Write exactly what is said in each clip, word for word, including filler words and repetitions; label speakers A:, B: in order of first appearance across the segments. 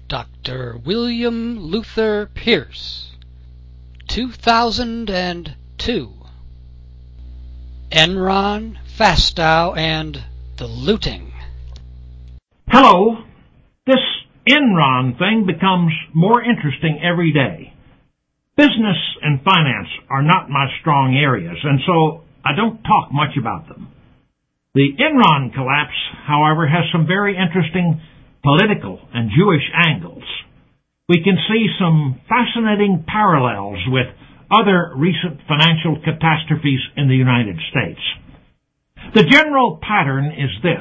A: Doctor William Luther Pierce, two thousand two. Enron, Fastow, and the Looting.
B: Hello. This Enron thing becomes more interesting every day. Business and finance are not my strong areas, and so I don't talk much about them. The Enron collapse, however, has some very interesting political and Jewish angles. We can see some fascinating parallels with other recent financial catastrophes in the United States. The general pattern is this.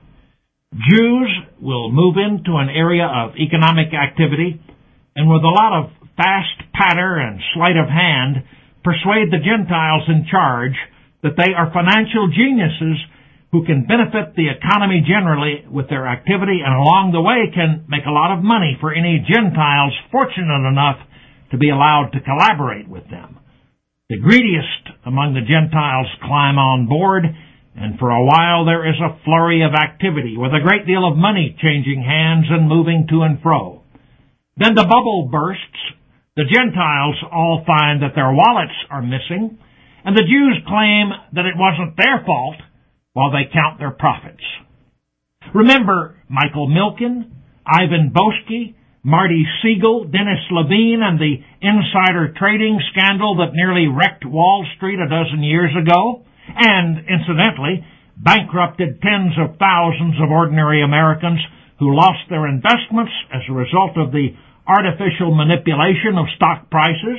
B: Jews will move into an area of economic activity and with a lot of fast patter and sleight of hand persuade the Gentiles in charge that they are financial geniuses who can benefit the economy generally with their activity and along the way can make a lot of money for any Gentiles fortunate enough to be allowed to collaborate with them. The greediest among the Gentiles climb on board, and for a while there is a flurry of activity with a great deal of money changing hands and moving to and fro. Then the bubble bursts, the Gentiles all find that their wallets are missing, and the Jews claim that it wasn't their fault while they count their profits. Remember Michael Milken, Ivan Boesky, Marty Siegel, Dennis Levine, and the insider trading scandal that nearly wrecked Wall Street a dozen years ago, and, incidentally, bankrupted tens of thousands of ordinary Americans who lost their investments as a result of the artificial manipulation of stock prices.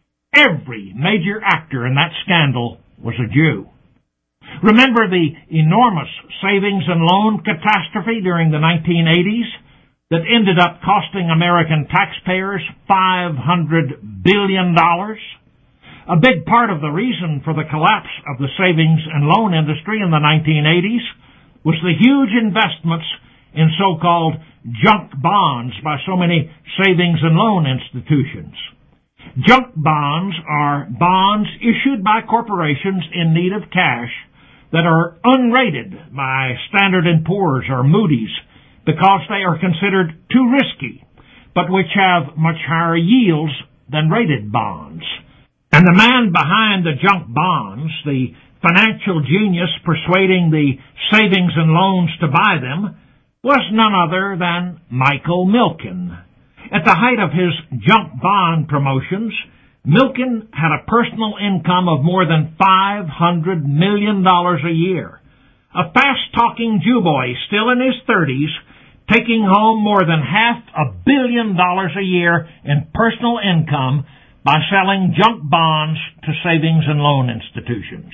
B: Every major actor in that scandal was a Jew. Remember the enormous savings and loan catastrophe during the nineteen eighties that ended up costing American taxpayers five hundred billion dollars? A big part of the reason for the collapse of the savings and loan industry in the nineteen eighties was the huge investments in so-called junk bonds by so many savings and loan institutions. Junk bonds are bonds issued by corporations in need of cash that are unrated by Standard and Poor's or Moody's because they are considered too risky, but which have much higher yields than rated bonds. And the man behind the junk bonds, the financial genius persuading the savings and loans to buy them, was none other than Michael Milken. At the height of his junk bond promotions, Milken had a personal income of more than five hundred million dollars a year. A fast-talking Jew boy, still in his thirties, taking home more than half a billion dollars a year in personal income by selling junk bonds to savings and loan institutions.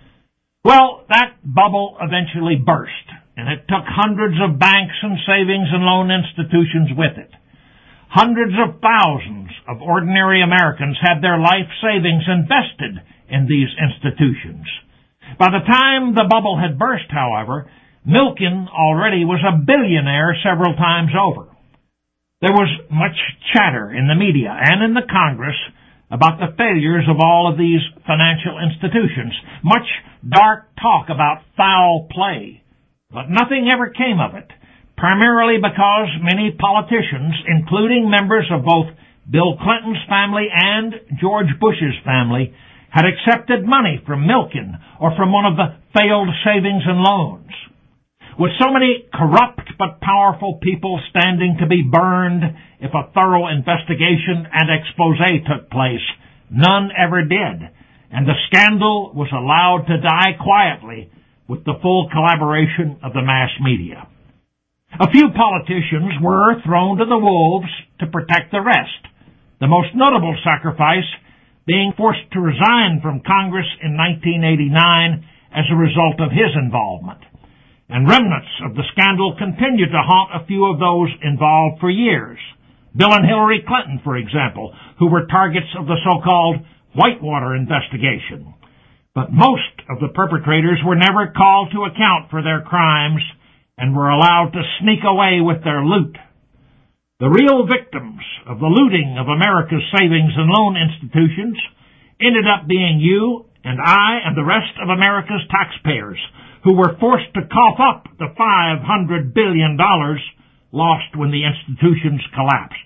B: Well, that bubble eventually burst, and it took hundreds of banks and savings and loan institutions with it. Hundreds of thousands of ordinary Americans had their life savings invested in these institutions. By the time the bubble had burst, however, Milken already was a billionaire several times over. There was much chatter in the media and in the Congress about the failures of all of these financial institutions, much dark talk about foul play, but nothing ever came of it. Primarily because many politicians, including members of both Bill Clinton's family and George Bush's family, had accepted money from Milken or from one of the failed savings and loans. With so many corrupt but powerful people standing to be burned if a thorough investigation and expose took place, none ever did, and the scandal was allowed to die quietly with the full collaboration of the mass media. A few politicians were thrown to the wolves to protect the rest, the most notable sacrifice being forced to resign from Congress in nineteen eighty-nine as a result of his involvement. And remnants of the scandal continued to haunt a few of those involved for years. Bill and Hillary Clinton, for example, who were targets of the so-called Whitewater investigation. But most of the perpetrators were never called to account for their crimes and were allowed to sneak away with their loot. The real victims of the looting of America's savings and loan institutions ended up being you and I and the rest of America's taxpayers, who were forced to cough up the five hundred billion dollars lost when the institutions collapsed.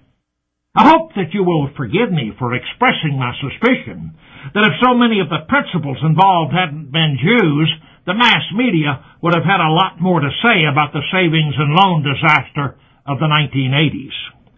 B: I hope that you will forgive me for expressing my suspicion that if so many of the principals involved hadn't been Jews, the mass media would have had a lot more to say about the savings and loan disaster of the nineteen eighties.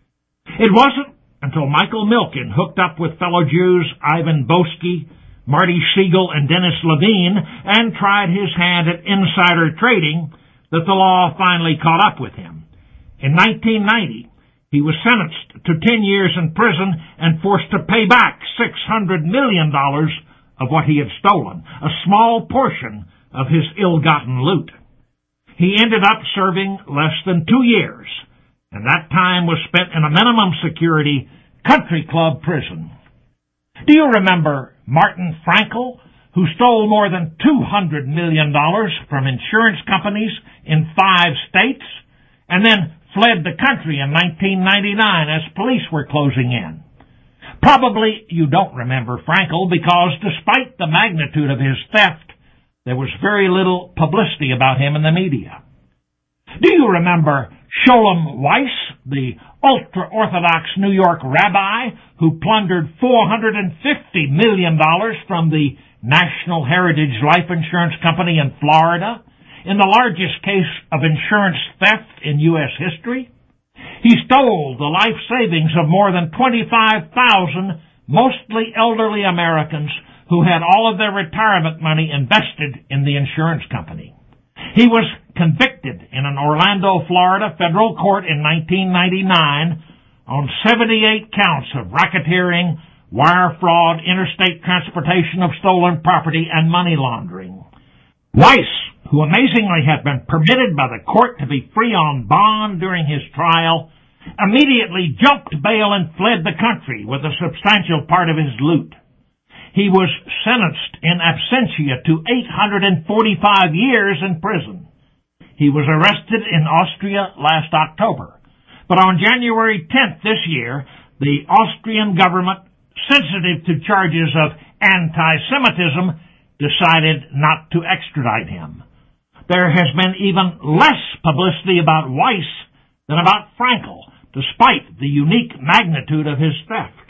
B: It wasn't until Michael Milken hooked up with fellow Jews Ivan Boesky, Marty Siegel, and Dennis Levine and tried his hand at insider trading that the law finally caught up with him. In nineteen ninety, he was sentenced to ten years in prison and forced to pay back six hundred million dollars of what he had stolen, a small portion of his ill-gotten loot. He ended up serving less than two years, and that time was spent in a minimum security country club prison. Do you remember Martin Frankel, who stole more than two hundred million dollars from insurance companies in five states, and then fled the country in nineteen ninety-nine as police were closing in? Probably you don't remember Frankel because despite the magnitude of his theft, there was very little publicity about him in the media. Do you remember Sholem Weiss, the ultra-Orthodox New York rabbi who plundered four hundred fifty million dollars from the National Heritage Life Insurance Company in Florida, in the largest case of insurance theft in U S history? He stole the life savings of more than twenty-five thousand mostly elderly Americans who had all of their retirement money invested in the insurance company. He was convicted in an Orlando, Florida federal court in nineteen ninety-nine on seventy-eight counts of racketeering, wire fraud, interstate transportation of stolen property, and money laundering. Weiss, who amazingly had been permitted by the court to be free on bond during his trial, immediately jumped bail and fled the country with a substantial part of his loot. He was sentenced in absentia to eight hundred forty-five years in prison. He was arrested in Austria last October, but on January tenth this year, the Austrian government, sensitive to charges of anti-Semitism, decided not to extradite him. There has been even less publicity about Weiss than about Frankel, despite the unique magnitude of his theft.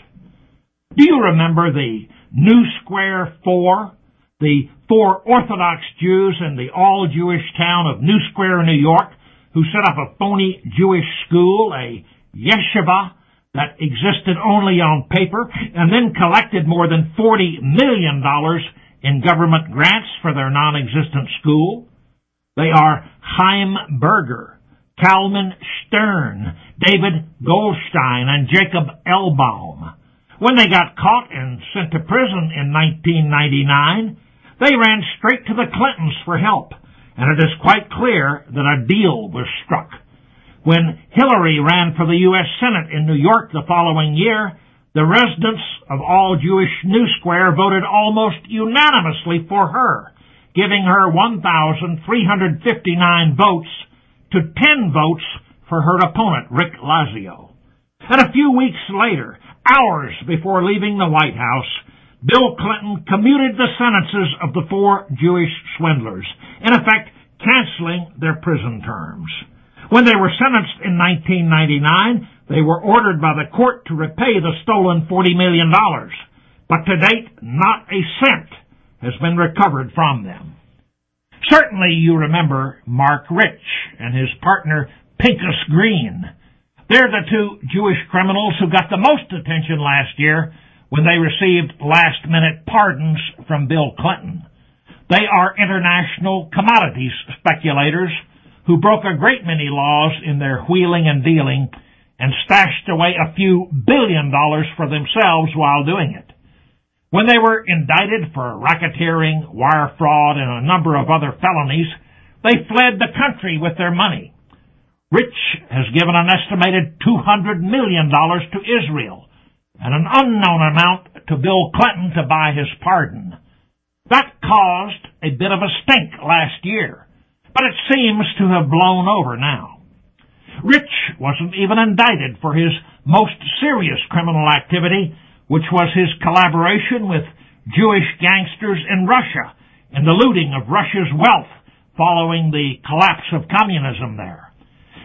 B: Do you remember the New Square Four, the four Orthodox Jews in the all-Jewish town of New Square, New York, who set up a phony Jewish school, a yeshiva, that existed only on paper, and then collected more than forty million dollars in government grants for their non-existent school? They are Chaim Berger, Kalman Stern, David Goldstein, and Jacob Elbaum. When they got caught and sent to prison in nineteen ninety-nine, they ran straight to the Clintons for help, and it is quite clear that a deal was struck. When Hillary ran for the U S Senate in New York the following year, the residents of all Jewish New Square voted almost unanimously for her, giving her one thousand three hundred fifty-nine votes to ten votes for her opponent, Rick Lazio. And a few weeks later, hours before leaving the White House, Bill Clinton commuted the sentences of the four Jewish swindlers, in effect canceling their prison terms. When they were sentenced in nineteen ninety-nine, they were ordered by the court to repay the stolen forty million dollars, but to date, not a cent has been recovered from them. Certainly you remember Mark Rich and his partner Pincus Green. They're the two Jewish criminals who got the most attention last year when they received last-minute pardons from Bill Clinton. They are international commodities speculators who broke a great many laws in their wheeling and dealing and stashed away a few billion dollars for themselves while doing it. When they were indicted for racketeering, wire fraud, and a number of other felonies, they fled the country with their money. Rich has given an estimated two hundred million dollars to Israel and an unknown amount to Bill Clinton to buy his pardon. That caused a bit of a stink last year, but it seems to have blown over now. Rich wasn't even indicted for his most serious criminal activity, which was his collaboration with Jewish gangsters in Russia in the looting of Russia's wealth following the collapse of communism there.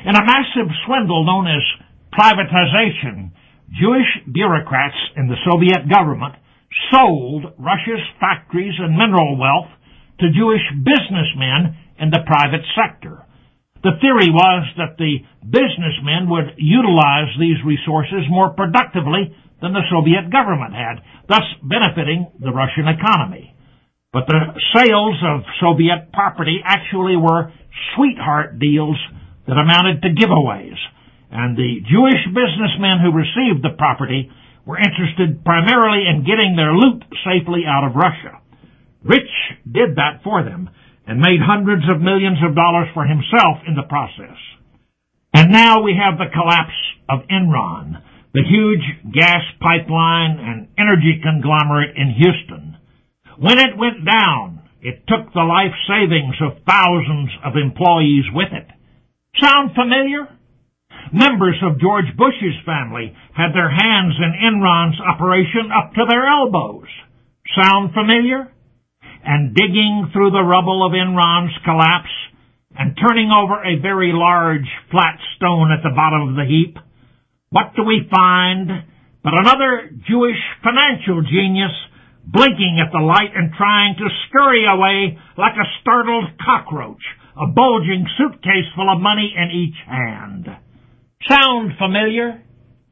B: In a massive swindle known as privatization, Jewish bureaucrats in the Soviet government sold Russia's factories and mineral wealth to Jewish businessmen in the private sector. The theory was that the businessmen would utilize these resources more productively than the Soviet government had, thus benefiting the Russian economy. But the sales of Soviet property actually were sweetheart deals that amounted to giveaways, and the Jewish businessmen who received the property were interested primarily in getting their loot safely out of Russia. Rich did that for them and made hundreds of millions of dollars for himself in the process. And now we have the collapse of Enron, the huge gas pipeline and energy conglomerate in Houston. When it went down, it took the life savings of thousands of employees with it. Sound familiar? Members of George Bush's family had their hands in Enron's operation up to their elbows. Sound familiar? And digging through the rubble of Enron's collapse and turning over a very large flat stone at the bottom of the heap, what do we find but another Jewish financial genius blinking at the light and trying to scurry away like a startled cockroach, a bulging suitcase full of money in each hand. Sound familiar?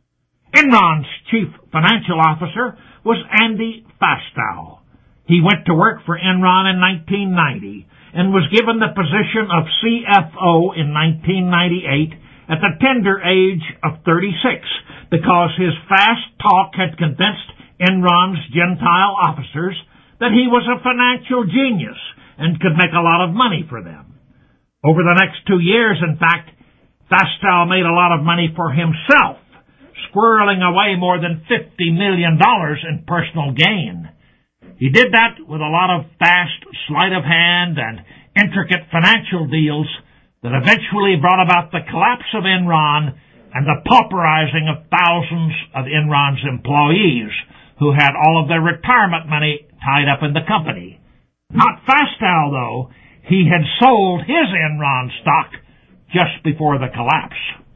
B: Enron's chief financial officer was Andy Fastow. He went to work for Enron in nineteen ninety and was given the position of C F O in nineteen ninety-eight at the tender age of thirty-six because his fast talk had convinced Enron's Gentile officers that he was a financial genius and could make a lot of money for them. Over the next two years, in fact, Fastow made a lot of money for himself, squirreling away more than fifty million dollars in personal gain. He did that with a lot of fast sleight of hand and intricate financial deals that eventually brought about the collapse of Enron and the pauperizing of thousands of Enron's employees who had all of their retirement money tied up in the company. Not Fastow, though. He had sold his Enron stock just before the collapse.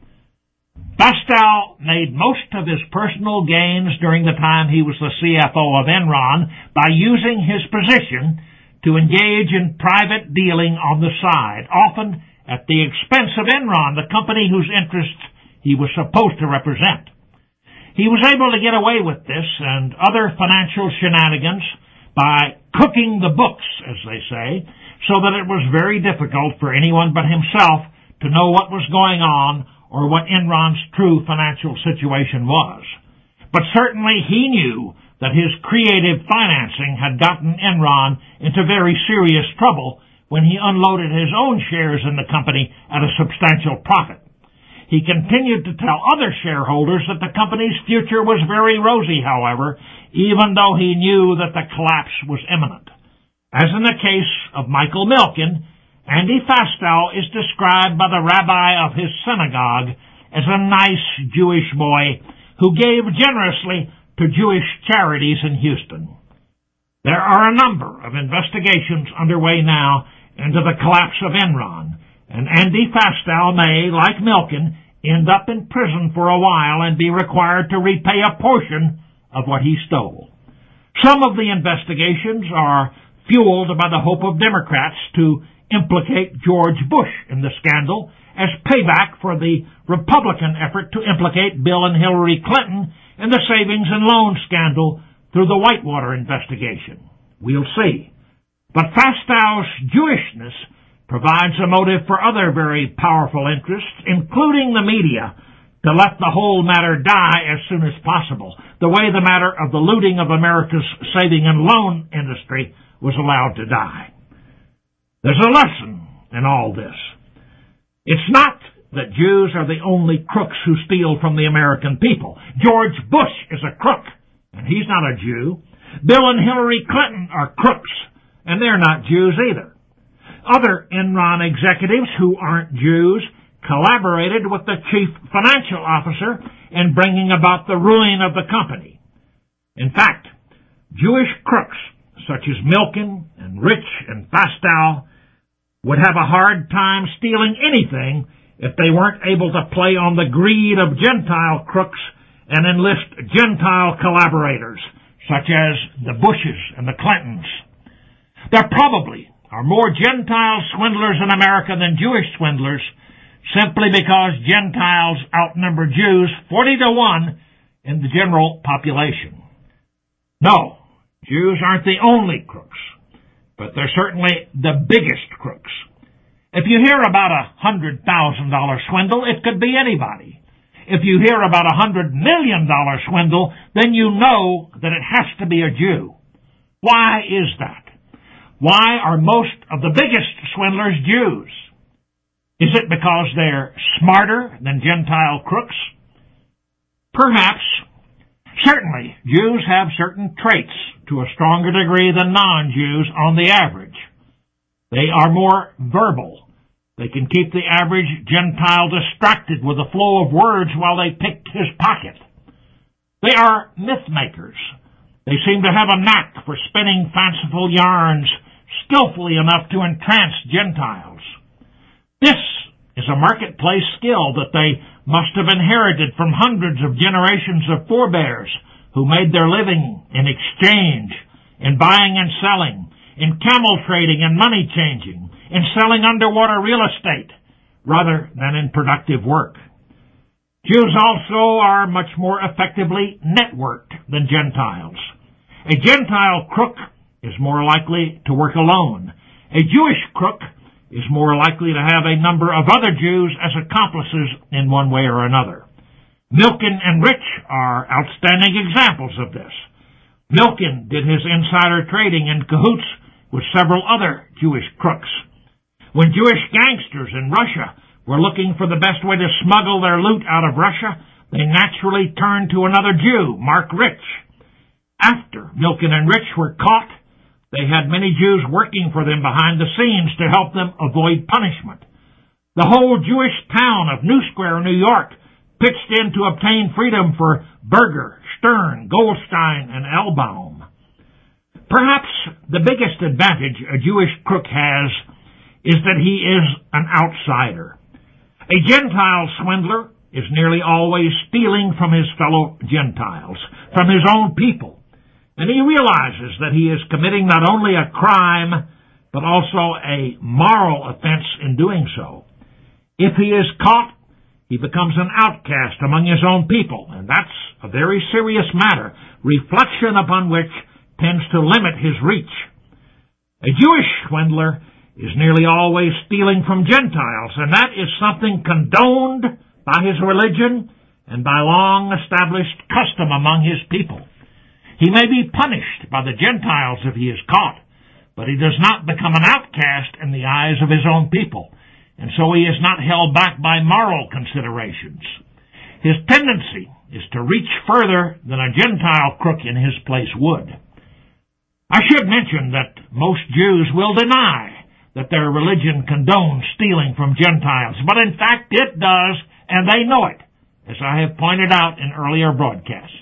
B: Fastow made most of his personal gains during the time he was the C F O of Enron by using his position to engage in private dealing on the side, often at the expense of Enron, the company whose interests he was supposed to represent. He was able to get away with this and other financial shenanigans by cooking the books, as they say, so that it was very difficult for anyone but himself to know what was going on or what Enron's true financial situation was. But certainly he knew that his creative financing had gotten Enron into very serious trouble when he unloaded his own shares in the company at a substantial profit. He continued to tell other shareholders that the company's future was very rosy, however, even though he knew that the collapse was imminent. As in the case of Michael Milken, Andy Fastow is described by the rabbi of his synagogue as a nice Jewish boy who gave generously to Jewish charities in Houston. There are a number of investigations underway now into the collapse of Enron, and Andy Fastow may, like Milken, end up in prison for a while and be required to repay a portion of what he stole. Some of the investigations are fueled by the hope of Democrats to implicate George Bush in the scandal as payback for the Republican effort to implicate Bill and Hillary Clinton in the savings and loan scandal through the Whitewater investigation. We'll see. But Fastow's Jewishness provides a motive for other very powerful interests, including the media, to let the whole matter die as soon as possible, the way the matter of the looting of America's saving and loan industry was allowed to die. There's a lesson in all this. It's not that Jews are the only crooks who steal from the American people. George Bush is a crook, and he's not a Jew. Bill and Hillary Clinton are crooks, and they're not Jews either. Other Enron executives who aren't Jews collaborated with the chief financial officer in bringing about the ruin of the company. In fact, Jewish crooks such as Milken and Rich and Fastow would have a hard time stealing anything if they weren't able to play on the greed of Gentile crooks and enlist Gentile collaborators, such as the Bushes and the Clintons. There probably are more Gentile swindlers in America than Jewish swindlers, simply because Gentiles outnumber Jews forty to one in the general population. No, Jews aren't the only crooks, but they're certainly the biggest crooks. If you hear about a one hundred thousand dollars swindle, it could be anybody. If you hear about a one hundred million dollars swindle, then you know that it has to be a Jew. Why is that? Why are most of the biggest swindlers Jews? Is it because they're smarter than Gentile crooks? Perhaps. Certainly, Jews have certain traits to a stronger degree than non-Jews on the average. They are more verbal. They can keep the average Gentile distracted with the flow of words while they pick his pocket. They are myth makers. They seem to have a knack for spinning fanciful yarns skillfully enough to entrance Gentiles. This is a marketplace skill that they must have inherited from hundreds of generations of forebears who made their living in exchange, in buying and selling, in camel trading and money changing, in selling underwater real estate, rather than in productive work. Jews also are much more effectively networked than Gentiles. A Gentile crook is more likely to work alone. A Jewish crook is more likely to have a number of other Jews as accomplices in one way or another. Milken and Rich are outstanding examples of this. Milken did his insider trading in cahoots with several other Jewish crooks. When Jewish gangsters in Russia were looking for the best way to smuggle their loot out of Russia, they naturally turned to another Jew, Mark Rich. After Milken and Rich were caught, they had many Jews working for them behind the scenes to help them avoid punishment. The whole Jewish town of New Square, New York, pitched in to obtain freedom for Berger, Stern, Goldstein, and Elbaum. Perhaps the biggest advantage a Jewish crook has is that he is an outsider. A Gentile swindler is nearly always stealing from his fellow Gentiles, from his own people. And he realizes that he is committing not only a crime, but also a moral offense in doing so. If he is caught, he becomes an outcast among his own people, and that's a very serious matter, reflection upon which tends to limit his reach. A Jewish swindler is nearly always stealing from Gentiles, and that is something condoned by his religion and by long-established custom among his people. He may be punished by the Gentiles if he is caught, but he does not become an outcast in the eyes of his own people, and so he is not held back by moral considerations. His tendency is to reach further than a Gentile crook in his place would. I should mention that most Jews will deny that their religion condones stealing from Gentiles, but in fact it does, and they know it, as I have pointed out in earlier broadcasts.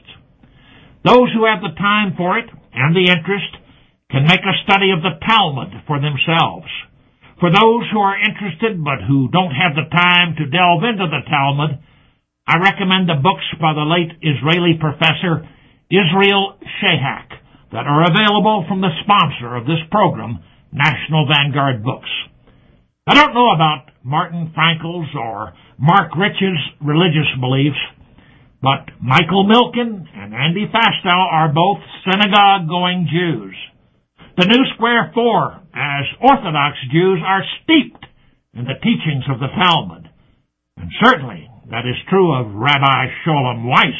B: Those who have the time for it and the interest can make a study of the Talmud for themselves. For those who are interested but who don't have the time to delve into the Talmud, I recommend the books by the late Israeli professor Israel Shahak that are available from the sponsor of this program, National Vanguard Books. I don't know about Martin Frankel's or Mark Rich's religious beliefs, but Michael Milken and Andy Fastow are both synagogue-going Jews. The New Square Four, as Orthodox Jews, are steeped in the teachings of the Talmud. And certainly that is true of Rabbi Sholem Weiss.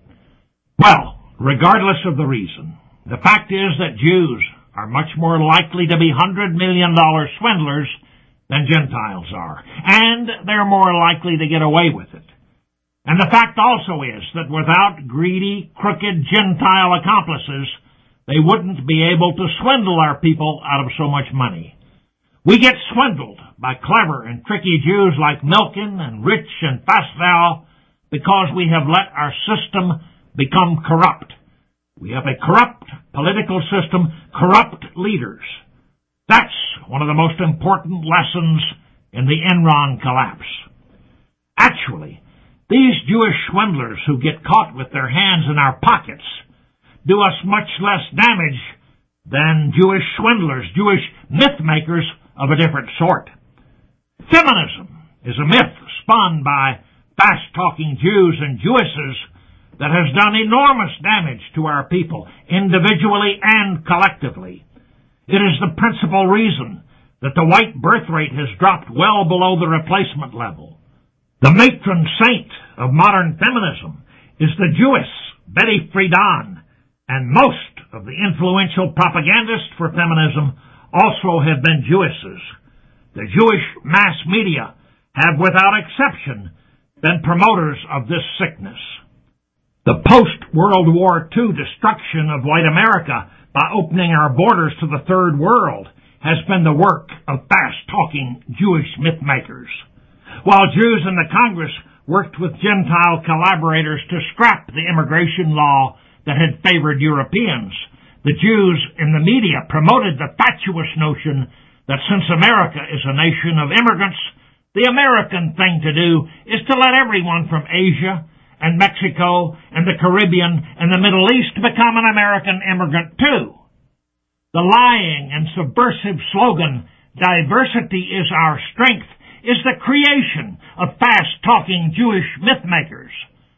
B: Well, regardless of the reason, the fact is that Jews are much more likely to be one hundred million dollars swindlers than Gentiles are, and they're more likely to get away with it. And the fact also is that without greedy, crooked Gentile accomplices, they wouldn't be able to swindle our people out of so much money. We get swindled by clever and tricky Jews like Milken and Rich and Fastow because we have let our system become corrupt. We have a corrupt political system, corrupt leaders. That's one of the most important lessons in the Enron collapse. Actually, these Jewish swindlers who get caught with their hands in our pockets do us much less damage than Jewish swindlers, Jewish myth makers of a different sort. Feminism is a myth spun by fast-talking Jews and Jewesses that has done enormous damage to our people, individually and collectively. It is the principal reason that the white birth rate has dropped well below the replacement level. The matron saint of modern feminism is the Jewess Betty Friedan, and most of the influential propagandists for feminism also have been Jewesses. The Jewish mass media have, without exception, been promoters of this sickness. The post-World War Two destruction of white America by opening our borders to the Third World has been the work of fast-talking Jewish mythmakers. While Jews in the Congress worked with Gentile collaborators to scrap the immigration law that had favored Europeans, the Jews in the media promoted the fatuous notion that since America is a nation of immigrants, the American thing to do is to let everyone from Asia and Mexico and the Caribbean and the Middle East become an American immigrant too. The lying and subversive slogan, "Diversity is our strength," is the creation of fast-talking Jewish mythmakers.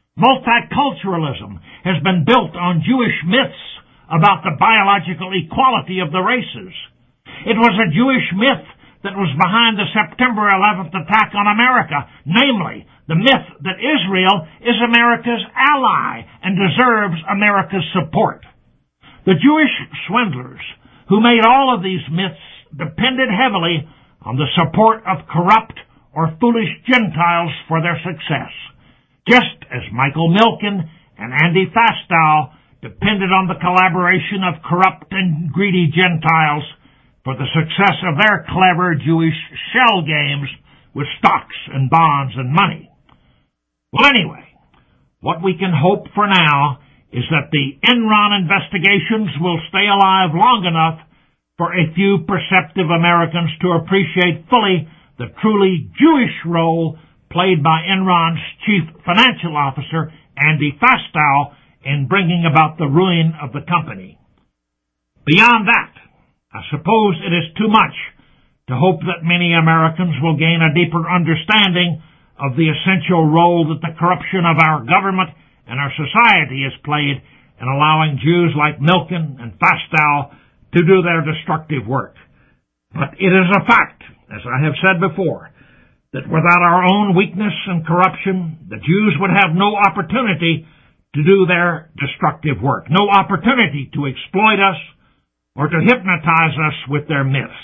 B: Multiculturalism has been built on Jewish myths about the biological equality of the races. It was a Jewish myth that was behind the September eleventh attack on America, namely, the myth that Israel is America's ally and deserves America's support. The Jewish swindlers who made all of these myths depended heavily on the support of corrupt or foolish Gentiles for their success, just as Michael Milken and Andy Fastow depended on the collaboration of corrupt and greedy Gentiles for the success of their clever Jewish shell games with stocks and bonds and money. Well, anyway, what we can hope for now is that the Enron investigations will stay alive long enough for a few perceptive Americans to appreciate fully the truly Jewish role played by Enron's chief financial officer, Andy Fastow, in bringing about the ruin of the company. Beyond that, I suppose it is too much to hope that many Americans will gain a deeper understanding of the essential role that the corruption of our government and our society has played in allowing Jews like Milken and Fastow to do their destructive work. But it is a fact, as I have said before, that without our own weakness and corruption, the Jews would have no opportunity to do their destructive work, no opportunity to exploit us or to hypnotize us with their myths.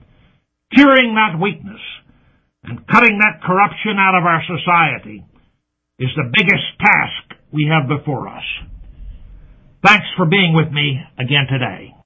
B: Curing that weakness and cutting that corruption out of our society is the biggest task we have before us. Thanks for being with me again today.